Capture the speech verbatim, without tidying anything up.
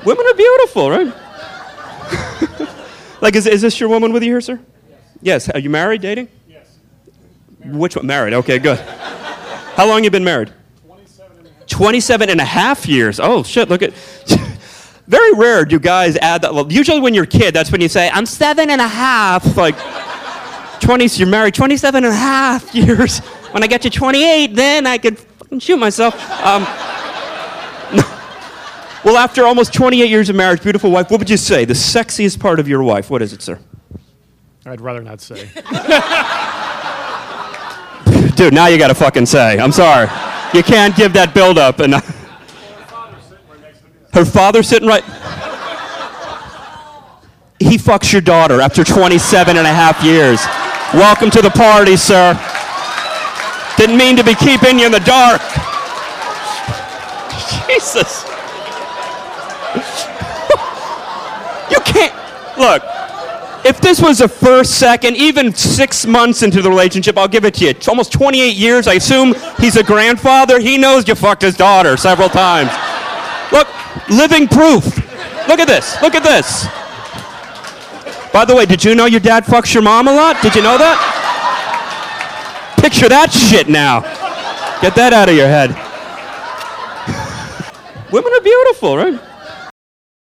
Women are beautiful, right? Like, is, is this your woman with you here, sir? Yes. Yes. Are you married, dating? Yes. Married. Which one? Married. Okay, good. How long you been married? twenty-seven and a half. twenty-seven and a half years. Oh, shit, look at... Very rare do guys add that. Usually when you're a kid, that's when you say, I'm seven and a half. Like, twenty, you're married twenty-seven and a half years. When I get to twenty-eight, then I could fucking shoot myself. Um, no. Well, after almost twenty-eight years of marriage, beautiful wife, what would you say? The sexiest part of your wife, what is it, sir? I'd rather not say. Dude, now you gotta fucking say. I'm sorry. You can't give that build-up and... Her father's sitting right... He fucks your daughter after twenty-seven and a half years. Welcome to the party, sir. Didn't mean to be keeping you in the dark. Jesus. You can't... Look, if this was the first, second, even six months into the relationship, I'll give it to you. It's almost twenty-eight years. I assume he's a grandfather. He knows you fucked his daughter several times. Look, living proof. Look at this. Look at this. By the way, did you know your dad fucks your mom a lot? Did you know that? Picture that shit now. Get that out of your head. Women are beautiful, right?